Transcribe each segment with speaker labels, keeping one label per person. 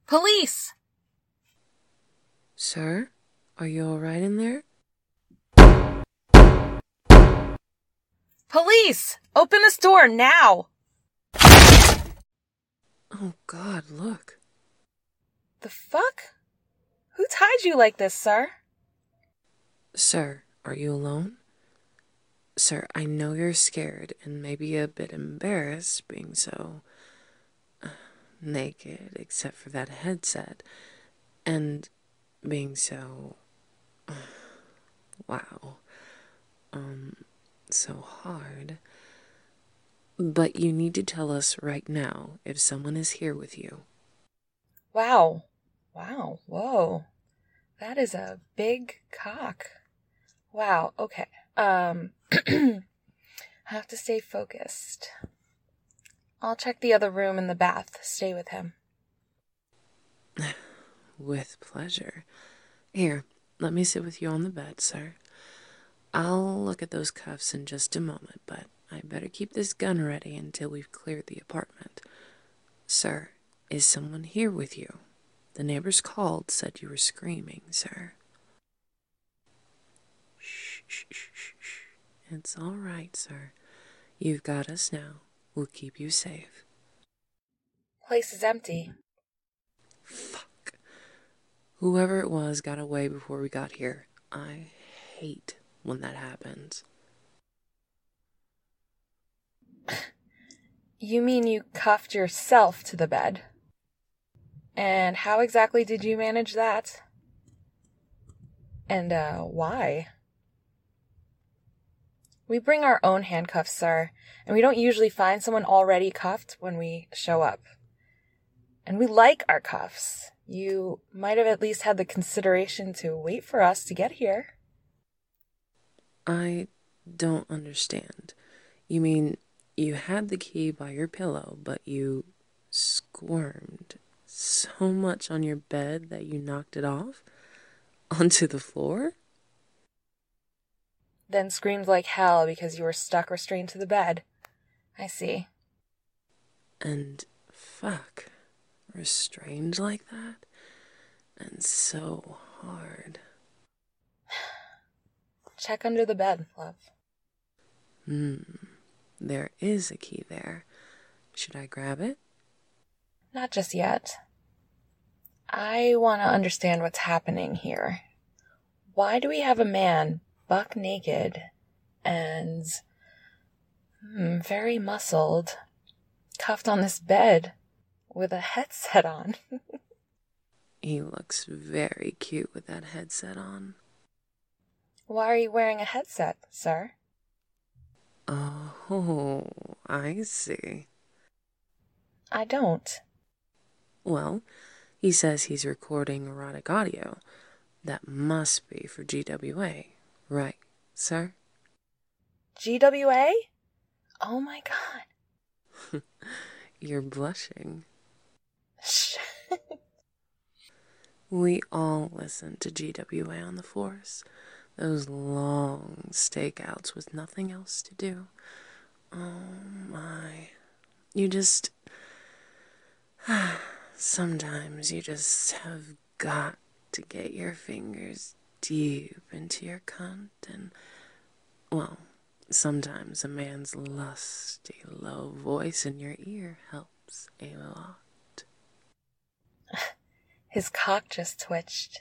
Speaker 1: Police!
Speaker 2: Sir, are you all right in there?
Speaker 1: Police! Open this door now!
Speaker 2: Oh, God, look.
Speaker 1: The fuck? Who tied you like this, sir?
Speaker 2: Sir, are you alone? Sir, I know you're scared and maybe a bit embarrassed being so naked, except for that headset, and being so, wow, so hard. But you need to tell us right now if someone is here with you.
Speaker 1: Wow. Wow. Whoa. That is a big cock. Wow. Okay. I have to stay focused. I'll check the other room in the bath. Stay with him.
Speaker 2: With pleasure. Here, let me sit with you on the bed, sir. I'll look at those cuffs in just a moment, but I better keep this gun ready until we've cleared the apartment. Sir, is someone here with you? The neighbors called, said you were screaming, sir. Shh, shh, shh, shh, shh. It's all right, sir. You've got us now. We'll keep you safe.
Speaker 1: Place is empty.
Speaker 2: Fuck. Whoever it was got away before we got here. I hate when that happens.
Speaker 1: You mean you cuffed yourself to the bed? And how exactly did you manage that? And, why? We bring our own handcuffs, sir, and we don't usually find someone already cuffed when we show up. And we like our cuffs. You might have at least had the consideration to wait for us to get here.
Speaker 2: I don't understand. You mean you had the key by your pillow, but you squirmed so much on your bed that you knocked it off? Onto the floor?
Speaker 1: Then screamed like hell because you were stuck restrained to the bed. I see.
Speaker 2: And fuck, restrained like that? And so hard.
Speaker 1: Check under the bed, love.
Speaker 2: There is a key there. Should I grab it?
Speaker 1: Not just yet. I want to understand what's happening here. Why do we have a man buck naked and very muscled, cuffed on this bed with a headset on?
Speaker 2: He looks very cute with that headset on.
Speaker 1: Why are you wearing a headset, sir?
Speaker 2: Oh, I see.
Speaker 1: I don't.
Speaker 2: Well, he says he's recording erotic audio. That must be for GWA, right, sir?
Speaker 1: GWA? Oh my god.
Speaker 2: You're blushing.
Speaker 1: Shh.
Speaker 2: We all listen to GWA on the force. Those long stakeouts with nothing else to do. Oh my. You just... Sometimes you just have got to get your fingers deep into your cunt and... Well, sometimes a man's lusty, low voice in your ear helps a lot.
Speaker 1: His cock just twitched.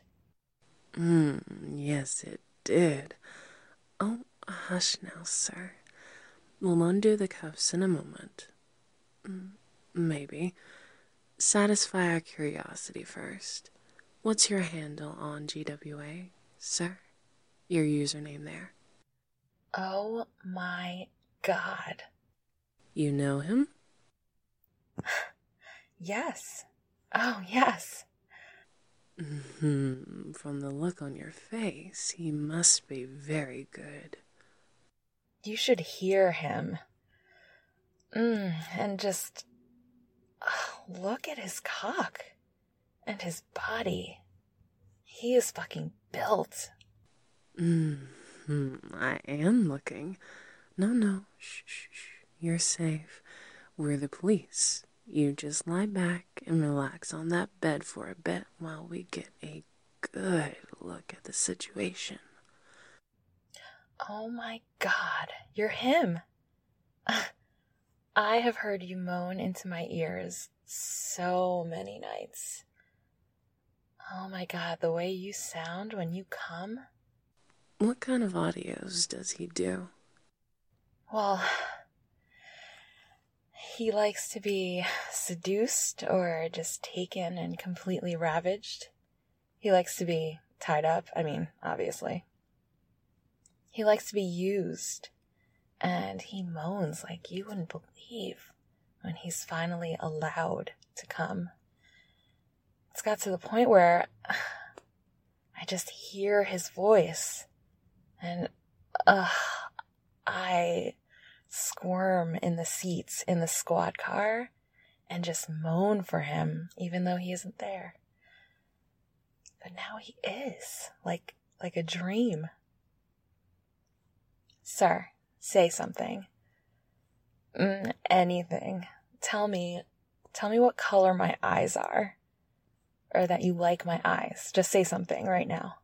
Speaker 2: Yes it did. Oh, hush now, sir. We'll undo the cuffs in a moment. Maybe. Satisfy our curiosity first. What's your handle on GWA, sir? Your username there.
Speaker 1: Oh my god.
Speaker 2: You know him?
Speaker 1: Yes. Oh, yes.
Speaker 2: From the look on your face, he must be very good.
Speaker 1: You should hear him. And just look at his cock and his body. He is fucking built.
Speaker 2: I am looking. No, shh. You're safe. We're the police. You just lie back and relax on that bed for a bit while we get a good look at the situation.
Speaker 1: Oh my God, you're him. I have heard you moan into my ears so many nights. Oh my God, the way you sound when you come.
Speaker 2: What kind of audios does he do?
Speaker 1: Well, he likes to be seduced or just taken and completely ravaged. He likes to be tied up, obviously. He likes to be used, and he moans like you wouldn't believe when he's finally allowed to come. It's got to the point where I just hear his voice, and I squirm in the seats in the squad car and just moan for him, even though he isn't there. But now he is, like a dream. Sir, say something. Anything. Tell me what color my eyes are. Or that you like my eyes. Just say something right now.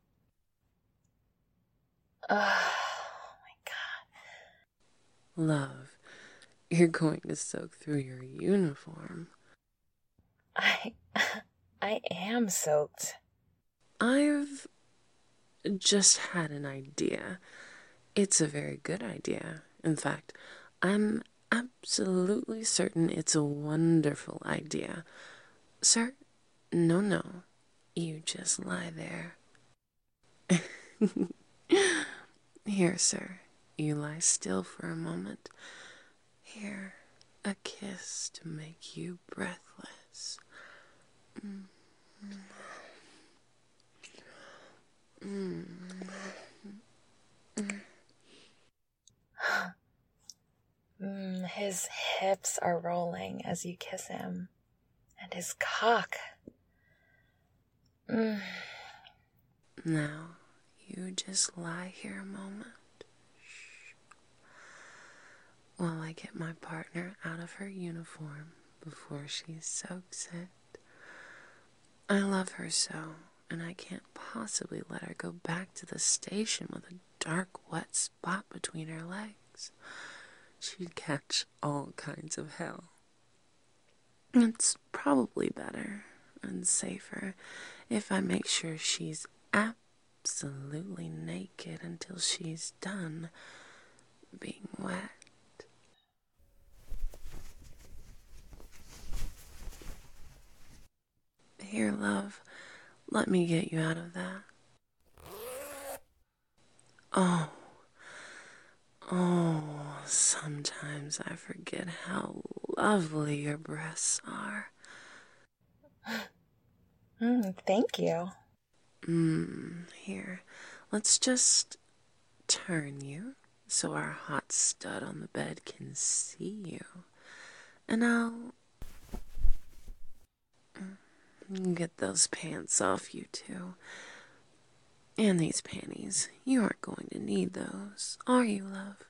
Speaker 1: Oh my God.
Speaker 2: Love, you're going to soak through your uniform.
Speaker 1: I am soaked.
Speaker 2: I've just had an idea. It's a very good idea. In fact, I'm absolutely certain it's a wonderful idea. Sir, no. You just lie there. Here, sir. You lie still for a moment. Here, a kiss to make you breathless.
Speaker 1: His hips are rolling as you kiss him. And his cock.
Speaker 2: Now, you just lie here a moment. Shh. While I get my partner out of her uniform before she soaks it. I love her so, and I can't possibly let her go back to the station with a dark, wet spot between her legs. She'd catch all kinds of hell. It's probably better and safer if I make sure she's absolutely naked until she's done being wet. Here, love, let me get you out of that. Oh, sometimes I forget how lovely your breasts are.
Speaker 1: Thank you.
Speaker 2: Here, let's just turn you so our hot stud on the bed can see you. And I'll get those pants off you too. And these panties. You aren't going to need those, are you, love?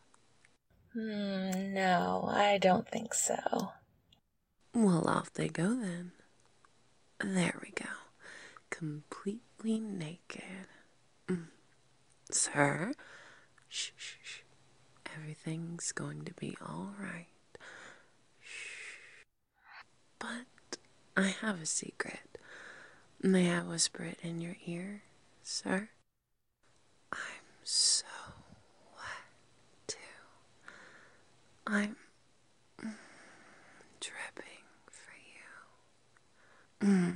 Speaker 1: No, I don't think so.
Speaker 2: Well, off they go then. There we go. Completely naked. Sir, shh. Everything's going to be all right. Shh. But I have a secret. May I whisper it in your ear, sir? I'm so wet, too. I'm dripping for you.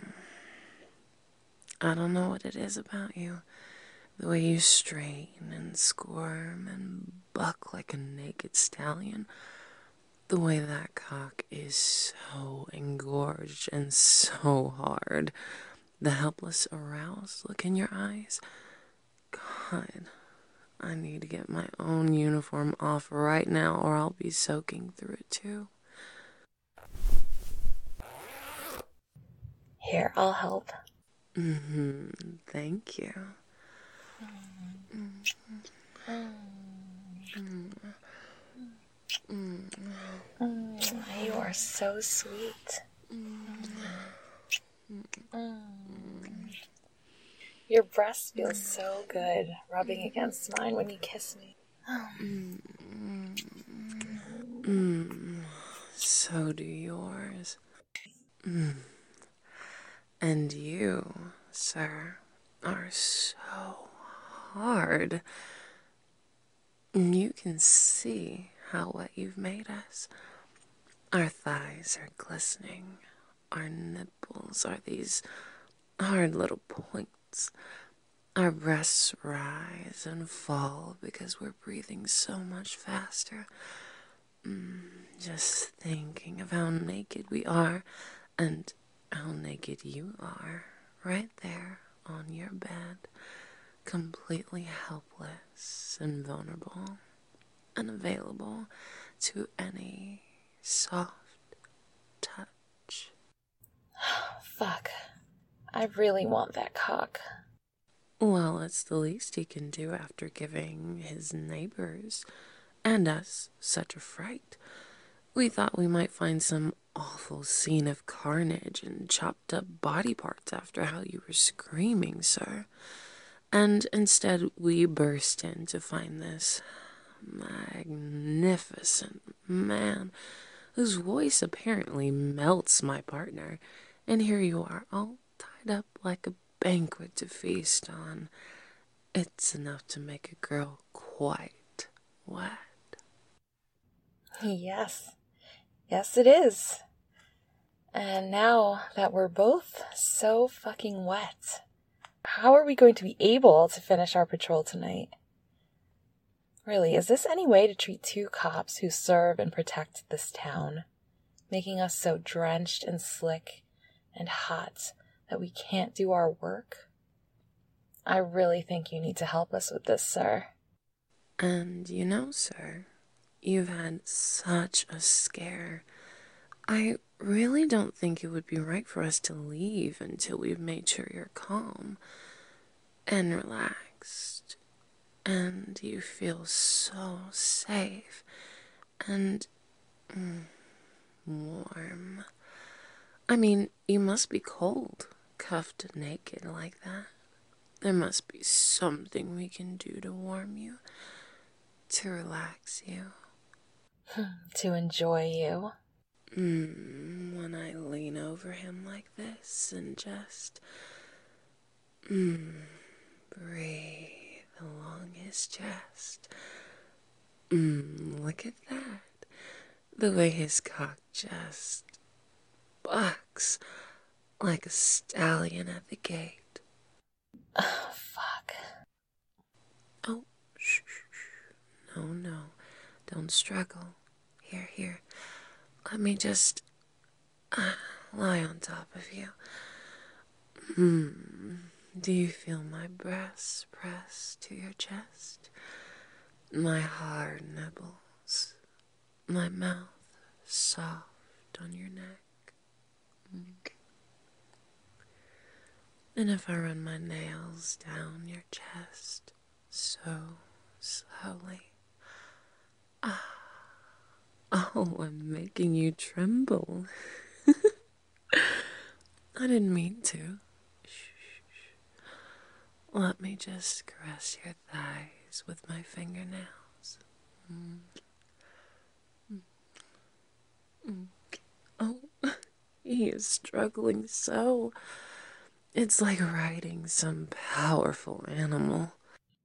Speaker 2: I don't know what it is about you. The way you strain and squirm and buck like a naked stallion. The way that cock is so engorged and so hard. The helpless, aroused look in your eyes. God, I need to get my own uniform off right now or I'll be soaking through it too.
Speaker 1: Here, I'll help.
Speaker 2: Thank you.
Speaker 1: You are so sweet. Your breast feels so good rubbing against mine when you kiss me.
Speaker 2: So do yours. And you, sir, are so hard. You can see how wet you've made us. Our thighs are glistening. Our nipples are these hard little points. Our breasts rise and fall because we're breathing so much faster. Just thinking of how naked we are and how naked you are right there on your bed, completely helpless and vulnerable, unavailable to any soft touch.
Speaker 1: Fuck. I really want that cock.
Speaker 2: Well, it's the least he can do after giving his neighbors and us such a fright. We thought we might find some awful scene of carnage and chopped up body parts after how you were screaming, sir. And instead we burst in to find this magnificent man whose voice apparently melts my partner. And here you are, all tied up like a banquet to feast on. It's enough to make a girl quite wet.
Speaker 1: Yes. Yes, it is. And now that we're both so fucking wet, how are we going to be able to finish our patrol tonight? Really, is this any way to treat two cops who serve and protect this town, making us so drenched and slick and hot that we can't do our work? I really think you need to help us with this, sir.
Speaker 2: And you know, sir, you've had such a scare. I really don't think it would be right for us to leave until we've made sure you're calm and relaxed and you feel so safe and warm. I mean, you must be cold, cuffed naked like that. There must be something we can do to warm you, to relax you.
Speaker 1: To enjoy you.
Speaker 2: When I lean over him like this and just breathe along his chest. Look at that. The way his cock just bucks like a stallion at the gate.
Speaker 1: Oh, fuck.
Speaker 2: Oh, shh. No. Don't struggle. Here. Let me just lie on top of you. Do you feel my breasts press to your chest? My hard nibbles. My mouth soft on your neck. And if I run my nails down your chest so slowly. Oh, I'm making you tremble. I didn't mean to. Shh. Let me just caress your thighs with my fingernails. Oh, he is struggling so. It's like riding some powerful animal.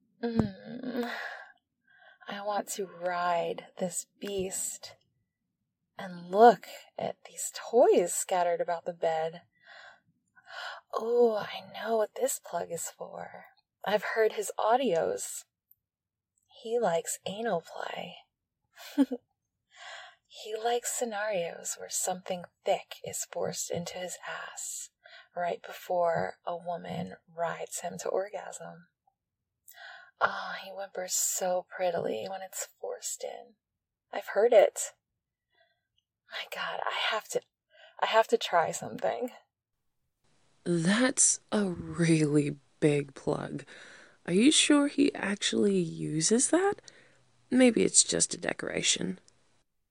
Speaker 1: I want to ride this beast and look at these toys scattered about the bed. Oh, I know what this plug is for. I've heard his audios. He likes anal play. He likes scenarios where something thick is forced into his ass right before a woman rides him to orgasm. Oh, he whimpers so prettily when it's forced in. I've heard it. My God, I have to try something.
Speaker 2: That's a really big plug. Are you sure he actually uses that? Maybe it's just a decoration.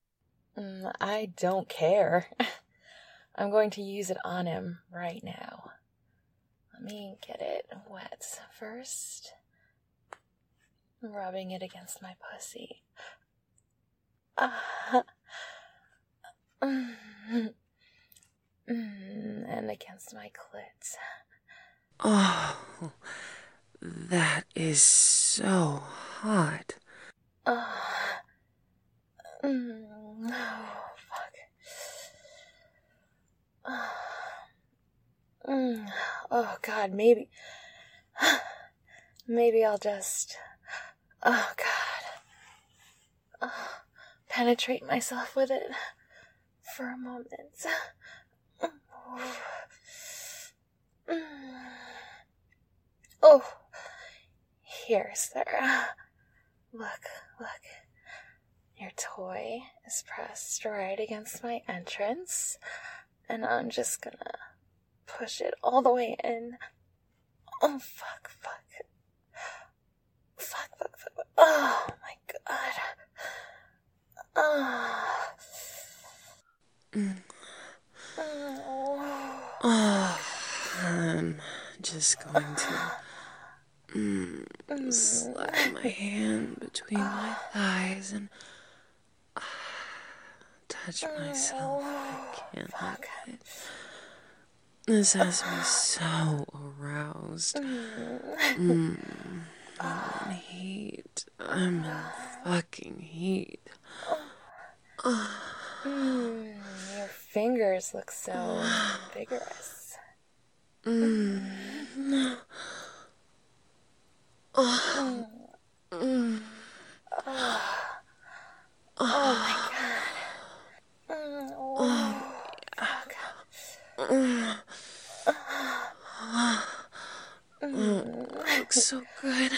Speaker 1: I don't care. I'm going to use it on him right now. Let me get it wet first. Rubbing it against my pussy. And against my clit.
Speaker 2: Oh, that is so hot.
Speaker 1: Oh, fuck. Oh, God, maybe I'll just, oh, God, penetrate myself with it for a moment. Oh, here, sir. Look. Your toy is pressed right against my entrance, and I'm just gonna push it all the way in. Oh, fuck. Oh, my God.
Speaker 2: Oh, I'm just going to slide my hand between my thighs and touch myself. I can't help it. This has me so aroused. I'm in heat. I'm in fucking heat.
Speaker 1: Your fingers look so vigorous. Oh my God. Fuck.
Speaker 2: That looks so good.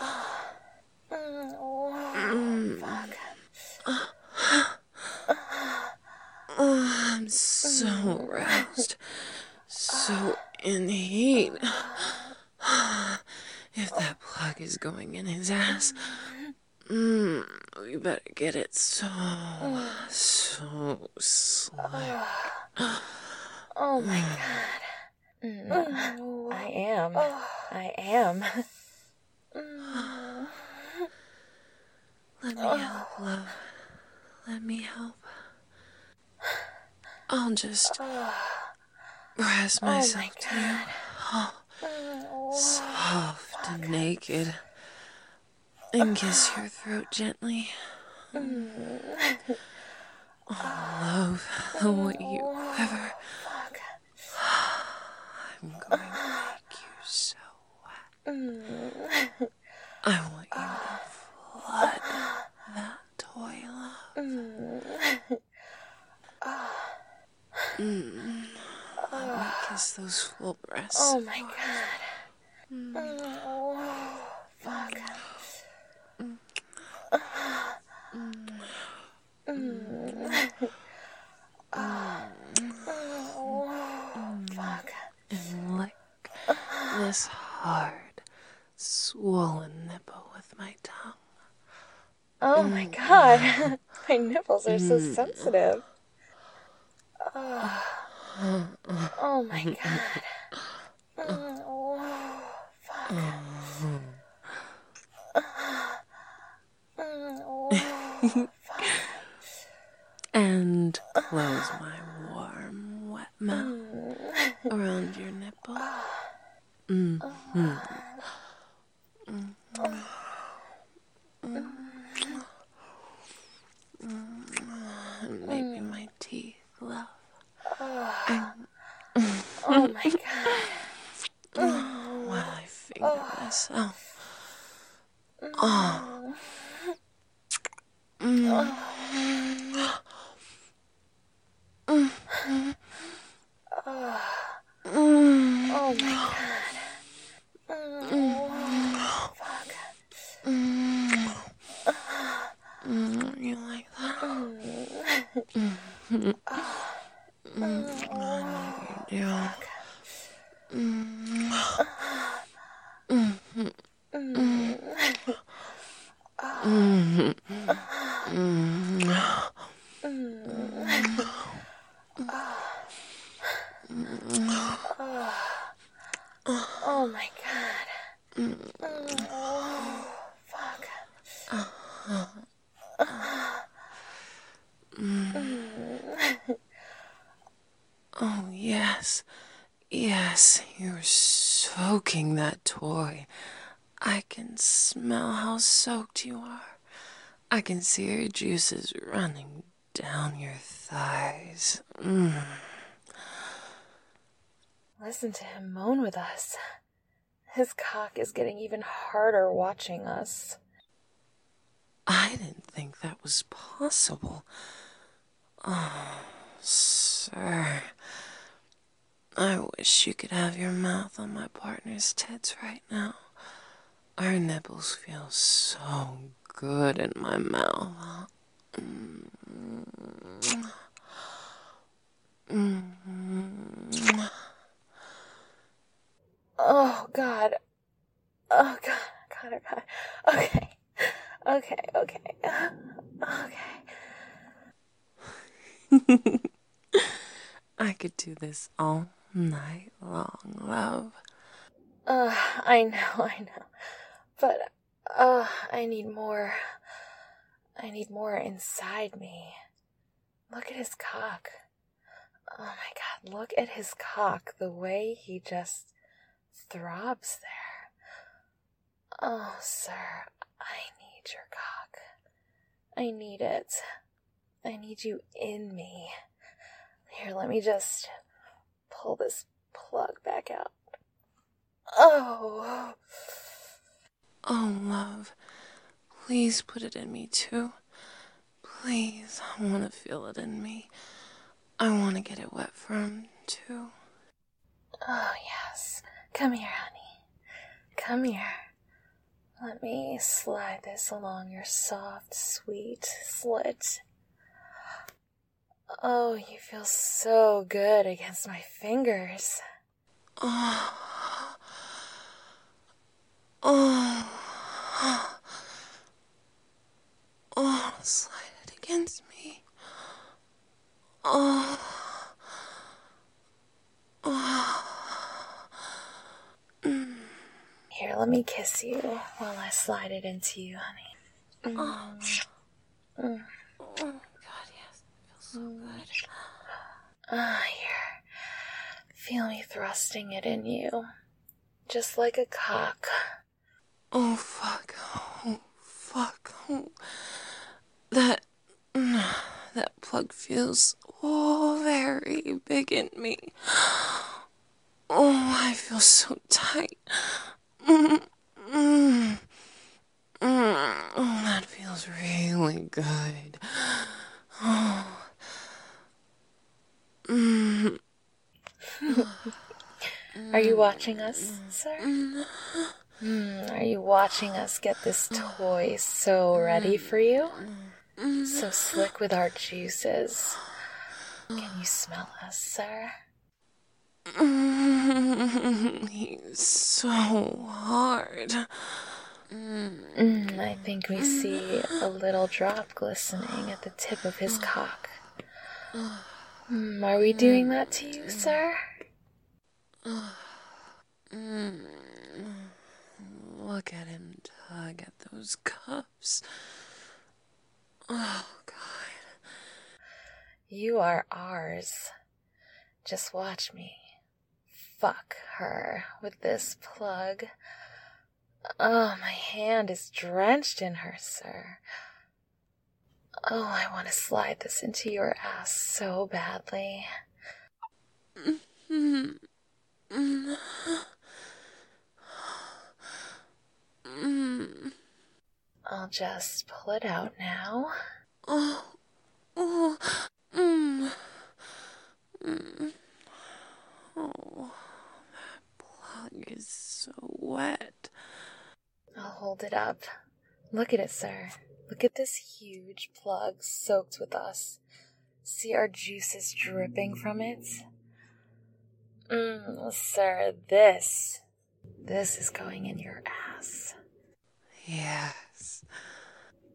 Speaker 1: Fuck.
Speaker 2: I'm so aroused. So in heat. If that plug is going in his ass, we better get it so slick.
Speaker 1: Oh my God. I am.
Speaker 2: Let me help, love. Let me help. I'll just press myself to you. Soft and naked. And kiss your throat gently. Love the way you quiver. I'm going to make you so wet. I want you to flood that toy, love. Let me kiss those full breasts.
Speaker 1: Oh my God. Fuck. Fuck.
Speaker 2: And lick this hard, swollen nipple with my tongue.
Speaker 1: Oh my God. My nipples are so sensitive. Oh my God. Fuck.
Speaker 2: And close my warm, wet mouth around your nipple. And maybe my teeth, love.
Speaker 1: Oh my God.
Speaker 2: While I finger myself.
Speaker 1: Oh my God. Fuck.
Speaker 2: You like that? I know you do.
Speaker 1: Oh, oh my God. Oh, fuck.
Speaker 2: Oh, yes. Yes, you're soaking that toy. I can smell how soaked you are. I can see your juices running down your thighs.
Speaker 1: Listen to him moan with us. His cock is getting even harder watching us.
Speaker 2: I didn't think that was possible. Oh, sir. I wish you could have your mouth on my partner's tits right now. Our nipples feel so good in my mouth.
Speaker 1: Oh, God. Oh, God. God, oh, God. Okay. Okay, okay. Okay.
Speaker 2: I could do this all night long, love.
Speaker 1: I know. But, I need more. I need more inside me. Look at his cock. Oh my God, look at his cock. The way he just throbs there. Oh, sir, I need your cock. I need it. I need you in me. Here, let me just pull this plug back out. Oh.
Speaker 2: Oh, love. Please put it in me, too. Please, I want to feel it in me. I want to get it wet for him, too.
Speaker 1: Oh, yes. Come here, honey. Come here. Let me slide this along your soft, sweet slit. Oh, you feel so good against my fingers.
Speaker 2: Oh. Oh. Oh, slide it against me. Oh. Oh.
Speaker 1: Here, let me kiss you while I slide it into you, honey.
Speaker 2: Oh. Oh, God, yes. It feels so good.
Speaker 1: Here. Feel me thrusting it in you. Just like a cock.
Speaker 2: Oh, fuck. Oh, fuck. Oh. That plug feels very big in me. Oh, I feel so tight. Oh, that feels really good. Oh.
Speaker 1: Are you watching us, sir? Are you watching us get this toy so ready for you? So slick with our juices. Can you smell us, sir?
Speaker 2: He's so hard.
Speaker 1: I think we see a little drop glistening at the tip of his cock. Are we doing that to you, sir?
Speaker 2: Look at him tug at those cuffs. Oh, God.
Speaker 1: You are ours. Just watch me fuck her with this plug. Oh, my hand is drenched in her, sir. Oh, I want to slide this into your ass so badly. I'll just pull it out now.
Speaker 2: Oh, oh, oh, that plug is so wet.
Speaker 1: I'll hold it up. Look at it, sir. Look at this huge plug soaked with us. See our juices dripping from it? Sir, this is going in your ass.
Speaker 2: Yes.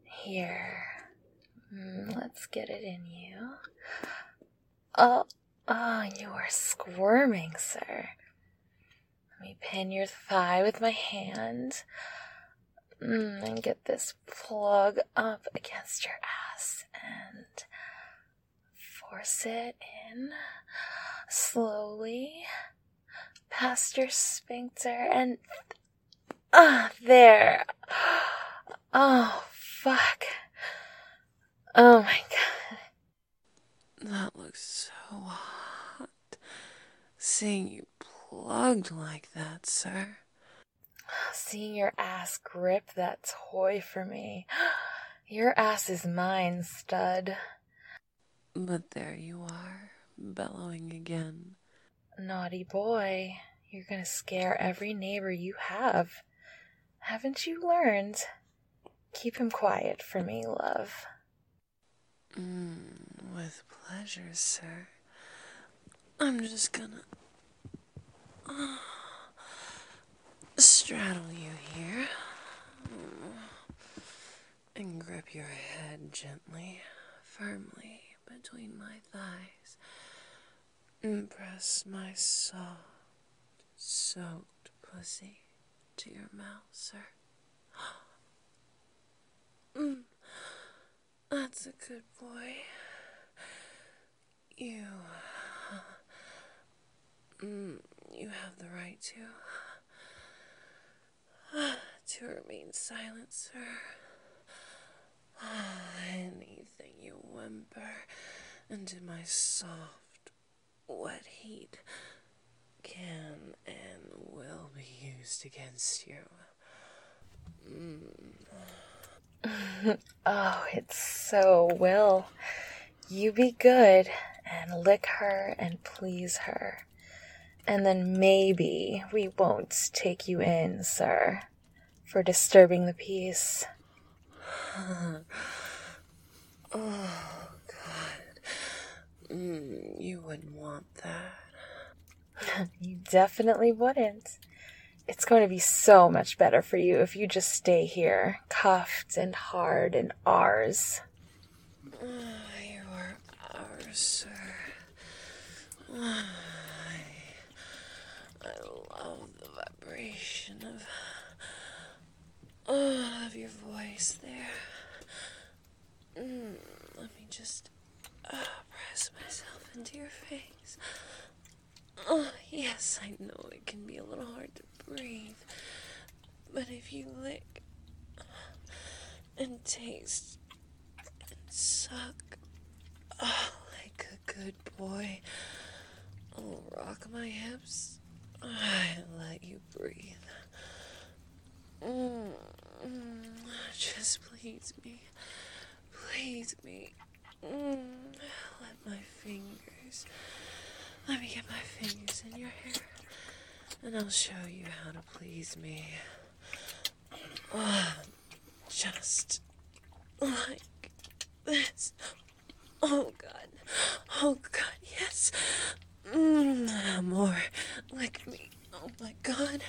Speaker 1: Here. Let's get it in you. Oh, Oh, you are squirming, sir. Let me pin your thigh with my hand. And get this plug up against your ass and force it in slowly past your sphincter and there. Oh, fuck. Oh my god.
Speaker 2: That looks so hot. Seeing you plugged like that, sir.
Speaker 1: Seeing your ass grip that toy for me. Your ass is mine, stud.
Speaker 2: But there you are, bellowing again.
Speaker 1: Naughty boy. You're gonna scare every neighbor you have. Haven't you learned? Keep him quiet for me, love.
Speaker 2: With pleasure, sir. I'm just gonna straddle you here and grip your head gently, firmly between my thighs and press my soft, soaked pussy to your mouth, sir. That's a good boy. You have the right to remain silent, sir. Anything you whimper into my soft, wet heat can and will be used against you.
Speaker 1: Oh, it so will. You be good and lick her and please her. And then maybe we won't take you in, sir, for disturbing the peace.
Speaker 2: Oh, God. You wouldn't want that.
Speaker 1: You definitely wouldn't. It's going to be so much better for you if you just stay here, cuffed and hard and ours.
Speaker 2: You are ours, sir. I love the vibration of your voice there. Let me just press myself into your face. Oh, yes, I know it can be a little hard to breathe, but if you lick and taste and suck, like a good boy, I'll rock my hips and let you breathe. Just please me. Please me. Let me get my fingers in your hair, and I'll show you how to please me. Just like this. Oh, God. Oh, God, yes. More. Lick me. Oh, my God.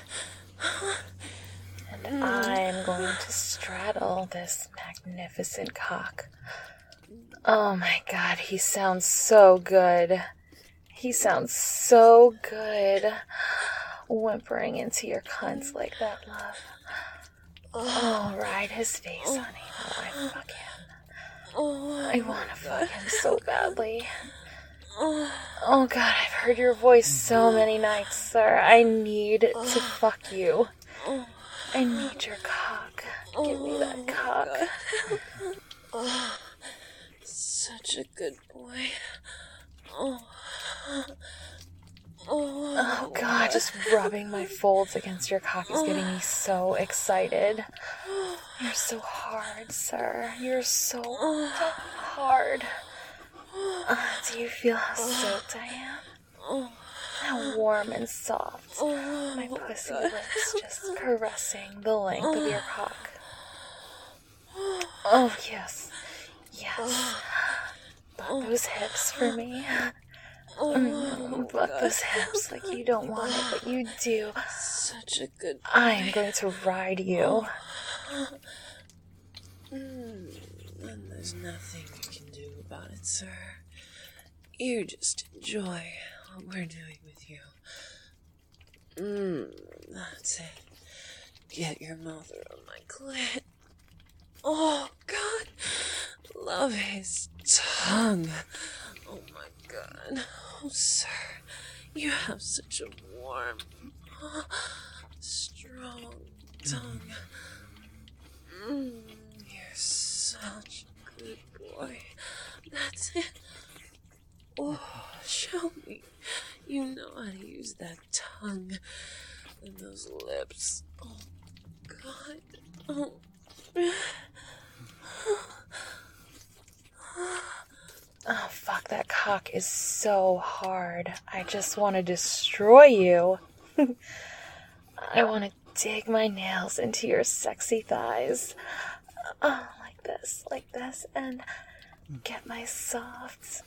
Speaker 1: And I'm going to straddle this magnificent cock. Oh my God, he sounds so good. He sounds so good. Whimpering into your cunt like that, love. Oh, ride his face, honey, while I fuck him. I want to fuck him so badly. Oh God, I've heard your voice so many nights, sir. I need to fuck you. I need your cock. Give me that cock.
Speaker 2: Such a good boy.
Speaker 1: Oh God, just rubbing my folds against your cock is getting me so excited. You're so hard, sir. You're so hard. Do you feel how soaked I am? How warm and soft. My pussy lips just caressing the length of your cock. Oh, yes. Yes. Butt those hips for me. Butt those hips like you don't want it, but you do.
Speaker 2: Such a good boy.
Speaker 1: I'm going to ride you.
Speaker 2: And there's nothing you can do about it, sir. You just enjoy what we're doing with you. That's it. Get your mouth around my clit. Oh, God. Love his tongue. Oh, my God. Oh, sir. You have such a warm, strong tongue. You're such a good boy. That's it. Oh, show me. You know how to use that tongue and those lips. Oh, God. Oh.
Speaker 1: Oh, fuck, that cock is so hard. I just want to destroy you. I want to dig my nails into your sexy thighs. Oh, like this, and get my soft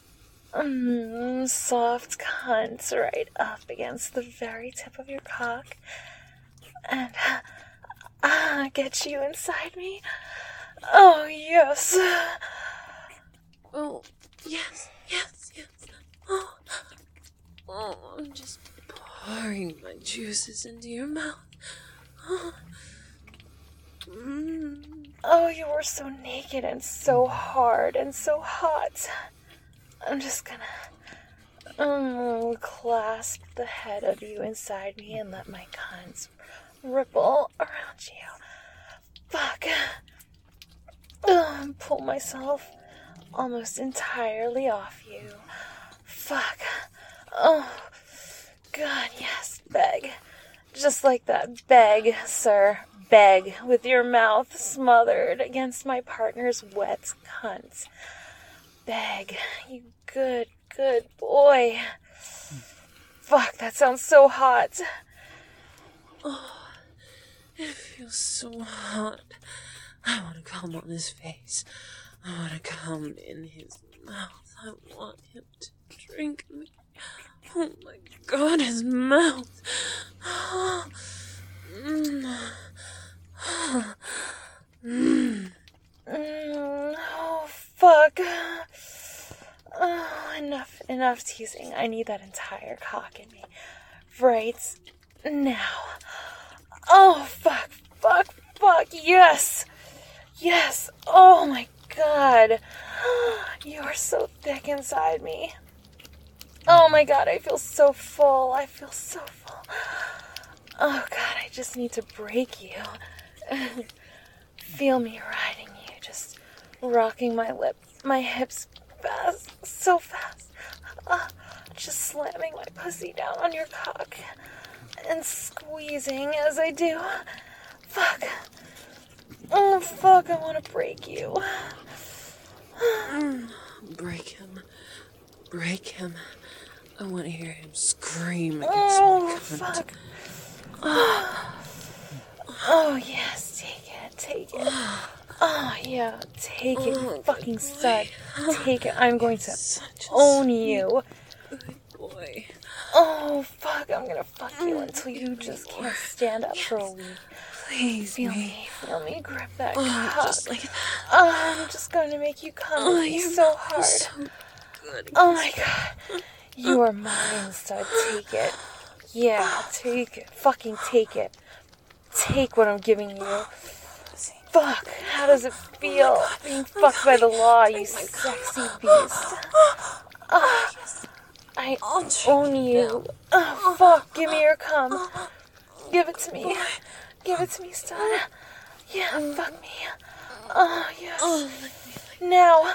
Speaker 1: cunt right up against the very tip of your cock. And get you inside me. Oh, yes.
Speaker 2: Oh, yes. Oh, I'm just pouring my juices into your mouth.
Speaker 1: Oh, you were so naked and so hard and so hot. I'm just gonna clasp the head of you inside me and let my cunts ripple around you. Fuck. Pull myself almost entirely off you. Fuck. Oh, God, yes, beg. Just like that. Beg, sir. Beg, with your mouth smothered against my partner's wet cunt. Beg, you good boy. Fuck, that sounds so hot.
Speaker 2: Oh, it feels so hot. I want to come on his face. I want to come in his mouth. I want him to drink me. Oh my God, his mouth. Oh,
Speaker 1: fuck. Oh, enough teasing. I need that entire cock in me. Right now. Oh, fuck. Yes. Oh my God. You are so thick inside me. Oh my God, I feel so full. Oh God, I just need to break you. Feel me riding you, just rocking my hips fast, so fast. Just slamming my pussy down on your cock and squeezing as I do. Fuck. Oh, fuck, I want to break you.
Speaker 2: Break him. I want to hear him scream against my cunt.
Speaker 1: Fuck. Oh, yes, take it. Oh, yeah, take it, you fucking stud. Take it, I'm going to own you.
Speaker 2: Good boy.
Speaker 1: Oh, fuck, I'm gonna fuck you until you just can't stand up for a week.
Speaker 2: Please,
Speaker 1: Feel me, grip that
Speaker 2: oh,
Speaker 1: cock.
Speaker 2: just like that.
Speaker 1: I'm just going to make you come with me so hard.
Speaker 2: So good.
Speaker 1: Oh my God. You are mine, stud. Take it. Yeah, take it. Fucking take it. Take what I'm giving you. Fuck, how does it feel being fucked by the law, you sexy beast? I own you. Oh, fuck, give me your cum. Give it to me. Give it to me, stud. Yeah, fuck me. Oh, yes. Now.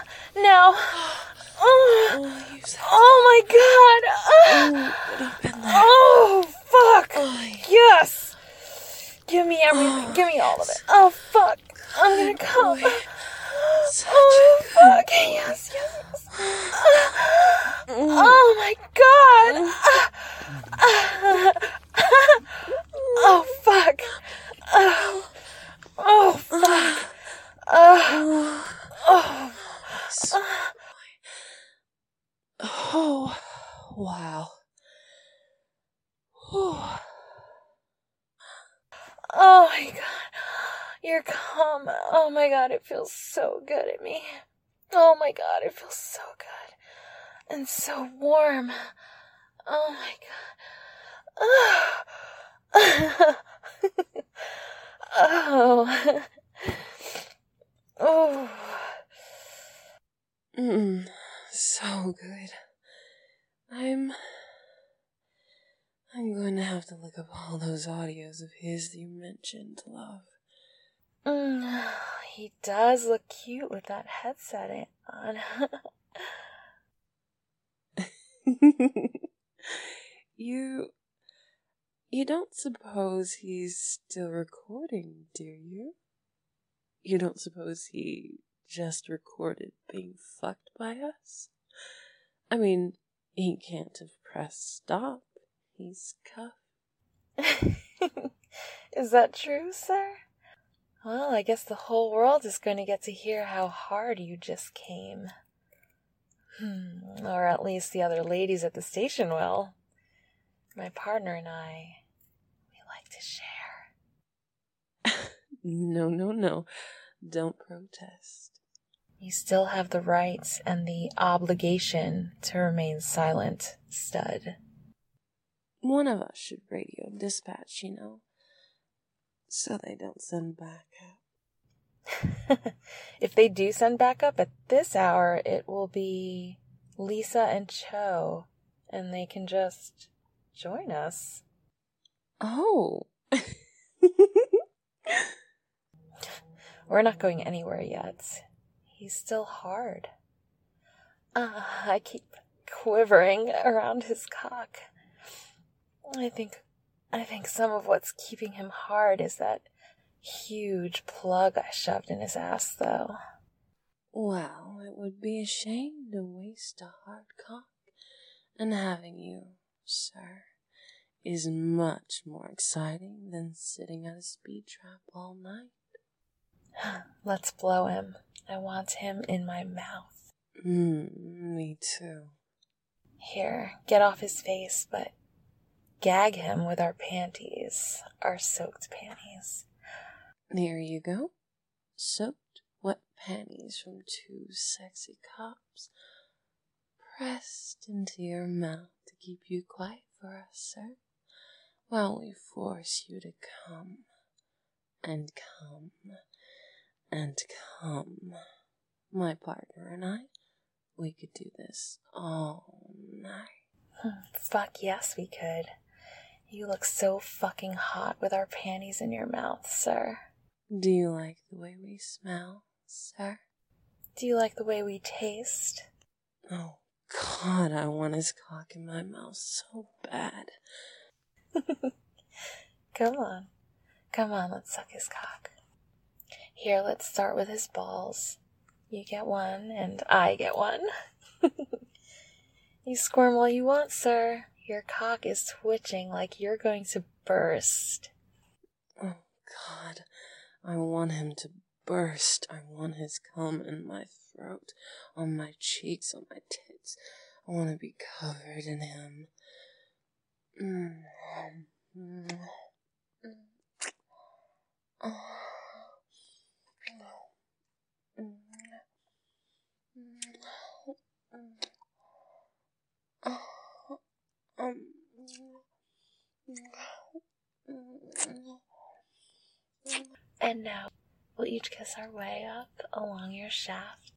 Speaker 1: Oh my God. Oh, fuck. Yes. Give me everything. Give me all of it. Oh, fuck. I'm gonna come. Oh, fuck. Yes. Oh my God. Oh, fuck. Oh, fuck.
Speaker 2: Oh, wow.
Speaker 1: Oh my God. Your cum. Oh my God, it feels so good at me. Oh my God, it feels so good. and so warm. Oh my god. Oh. Oh.
Speaker 2: So good. I'm going to have to look up all those audios of his that you mentioned, love.
Speaker 1: He does look cute with that headset on.
Speaker 2: You don't suppose he's still recording, do you? You don't suppose he just recorded being fucked by us? I mean, he can't have pressed stop. He's cuffed.
Speaker 1: Is that true, sir? Well, I guess the whole world is going to get to hear how hard you just came. Or at least the other ladies at the station will. My partner and I, we like to share.
Speaker 2: No. Don't protest.
Speaker 1: You still have the right and the obligation to remain silent, stud.
Speaker 2: One of us should radio dispatch, so they don't send back up.
Speaker 1: If they do send back up at this hour, it will be Lisa and Cho, and they can just join us.
Speaker 2: Oh.
Speaker 1: We're not going anywhere yet. He's still hard. I keep quivering around his cock. I think some of what's keeping him hard is that huge plug I shoved in his ass, though.
Speaker 2: Well, it would be a shame to waste a hard cock, and having you, sir, is much more exciting than sitting at a speed trap all night.
Speaker 1: Let's blow him. I want him in my mouth.
Speaker 2: Me too.
Speaker 1: Here, get off his face, but gag him with our panties, our soaked panties.
Speaker 2: There you go. Soaked wet panties from two sexy cops pressed into your mouth to keep you quiet for us, sir, while we force you to come and come and come. My partner and I, we could do this all night.
Speaker 1: Fuck yes, we could. You look so fucking hot with our panties in your mouth, sir.
Speaker 2: Do you like the way we smell, sir?
Speaker 1: Do you like the way we taste?
Speaker 2: Oh, God, I want his cock in my mouth so bad.
Speaker 1: Come on, let's suck his cock. Here, let's start with his balls. You get one, and I get one. You squirm all you want, sir. Your cock is twitching like you're going to burst.
Speaker 2: Oh, God, I want him to burst. I want his cum in my throat, on my cheeks, on my tits. I want to be covered in him.
Speaker 1: And now, we'll each kiss our way up along your shaft.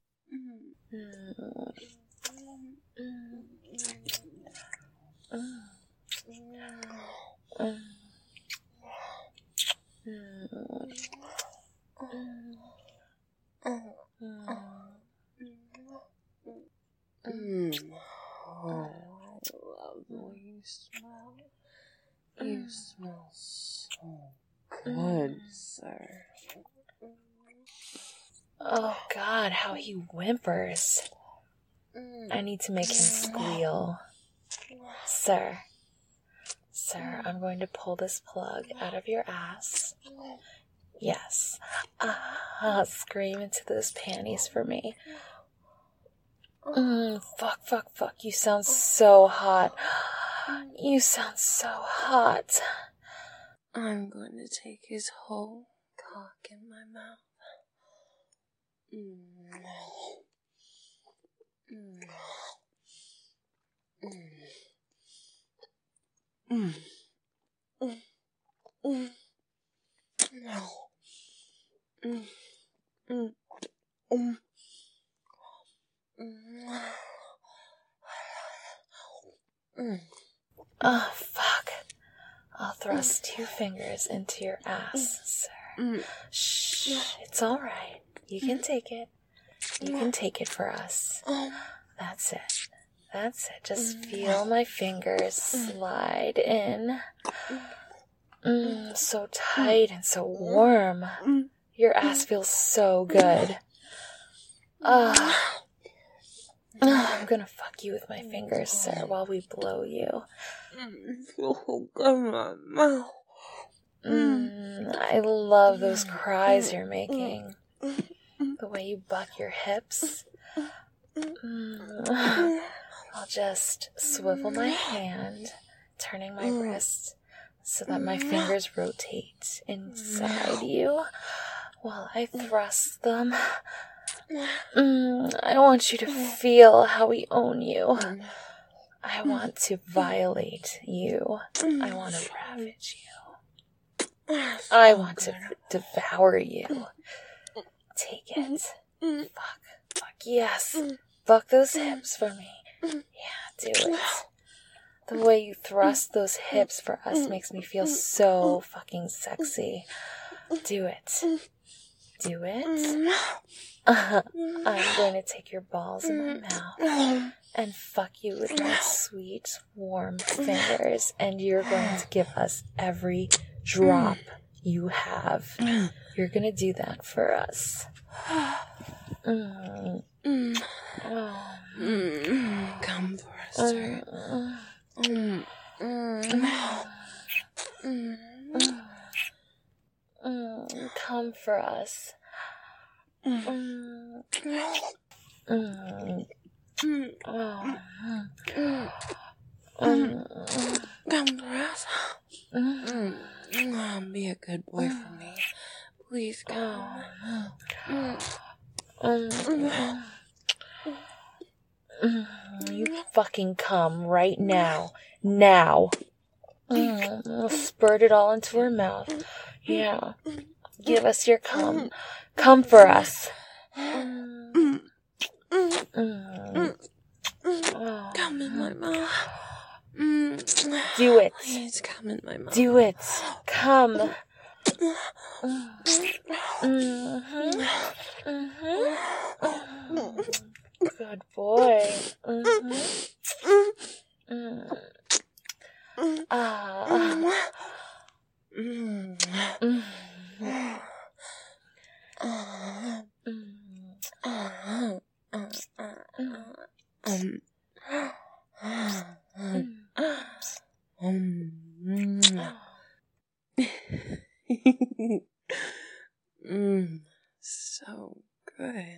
Speaker 2: Oh, I love the way you smell. You smell so good, sir.
Speaker 1: Oh God, how he whimpers. I need to make him squeal. Sir, I'm going to pull this plug out of your ass. Yes. Scream into those panties for me. Fuck. You sound so hot. You sound so hot.
Speaker 2: I'm going to take his whole cock in my mouth.
Speaker 1: Oh, fuck. I'll thrust 2 fingers into your ass, sir. Shh, it's all right. You can take it. You can take it for us. That's it. That's it. Just feel my fingers slide in. So tight and so warm. Your ass feels so good. I'm gonna fuck you with my fingers, sir, while we blow you. I love those cries you're making. The way you buck your hips. I'll just swivel my hand, turning my wrist so that my fingers rotate inside you while I thrust them. I want you to feel how we own you. I want to violate you. I want to ravage you. I want to devour you. Take it. Fuck, yes. Fuck those hips for me. Yeah, do it. The way you thrust those hips for us makes me feel so fucking sexy. Do it. Do it. I'm going to take your balls in my mouth and fuck you with my sweet, warm fingers, and you're going to give us every drop you have. You're going to do that for us.
Speaker 2: Come for us, sir.
Speaker 1: Come for us.
Speaker 2: Come for us. Be a good boy for me. Please come.
Speaker 1: You fucking come right now. Now. Spurt it all into her mouth. Yeah. Give us your cum. Come for us.
Speaker 2: Come in my mouth.
Speaker 1: Do it.
Speaker 2: Please come in my mouth.
Speaker 1: Do it. Come. Good boy.
Speaker 2: So good.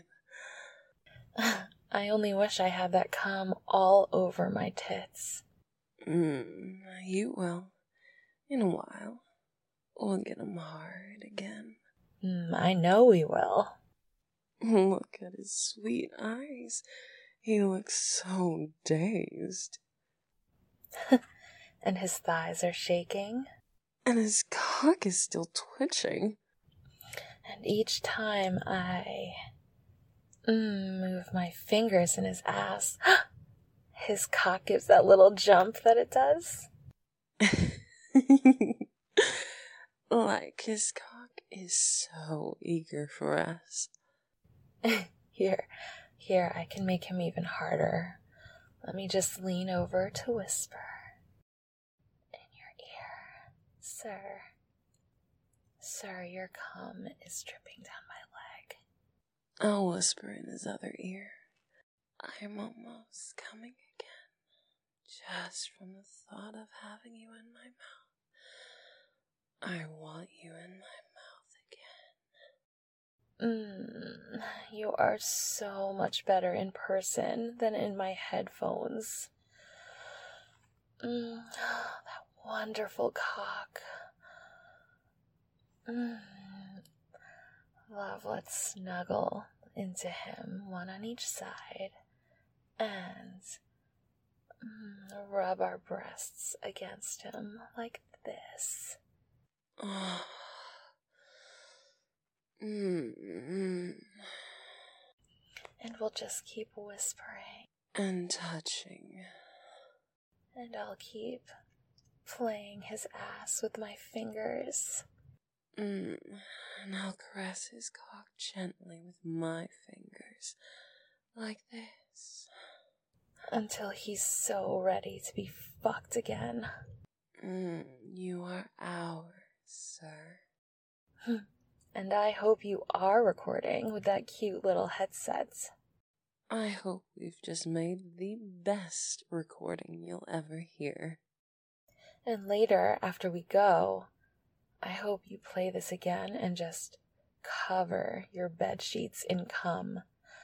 Speaker 1: I only wish I had that cum all over my tits.
Speaker 2: You will. In a while. We'll get 'em hard again.
Speaker 1: I know we will.
Speaker 2: Look at his sweet eyes. He looks so dazed.
Speaker 1: And his thighs are shaking.
Speaker 2: And his cock is still twitching.
Speaker 1: And each time I move my fingers in his ass, his cock gives that little jump that it does.
Speaker 2: Like his cock is so eager for us.
Speaker 1: Here, I can make him even harder. Let me just lean over to whisper in your ear. Sir, your cum is dripping down my leg.
Speaker 2: I'll whisper in his other ear. I'm almost coming again, just from the thought of having you in my mouth. I want you in my mouth again.
Speaker 1: You are so much better in person than in my headphones. That wonderful cock. Love, let's snuggle into him, one on each side, and Rub our breasts against him like this. And we'll just keep whispering.
Speaker 2: And touching.
Speaker 1: And I'll keep playing his ass with my fingers.
Speaker 2: And I'll caress his cock gently with my fingers. Like this.
Speaker 1: Until he's so ready to be fucked again.
Speaker 2: You are ours, sir.
Speaker 1: And I hope you are recording with that cute little headset.
Speaker 2: I hope we've just made the best recording you'll ever hear.
Speaker 1: And later, after we go, I hope you play this again and just cover your bed sheets in cum.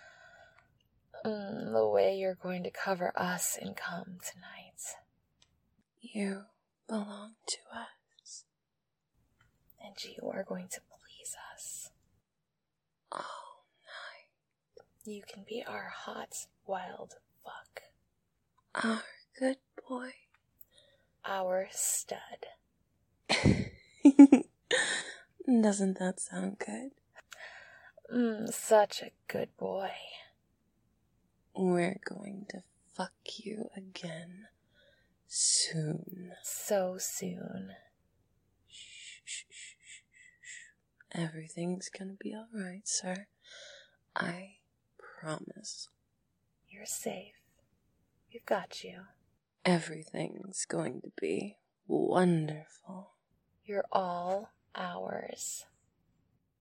Speaker 1: The way you're going to cover us in cum tonight.
Speaker 2: You belong to us.
Speaker 1: And you are going to please us.
Speaker 2: All night.
Speaker 1: You can be our hot, wild fuck.
Speaker 2: Our good boy.
Speaker 1: Our stud.
Speaker 2: Doesn't that sound good?
Speaker 1: Such a good boy.
Speaker 2: We're going to fuck you again soon.
Speaker 1: So soon.
Speaker 2: Shh. Everything's gonna be alright, sir. I promise.
Speaker 1: You're safe. We've got you.
Speaker 2: Everything's going to be wonderful.
Speaker 1: You're all ours.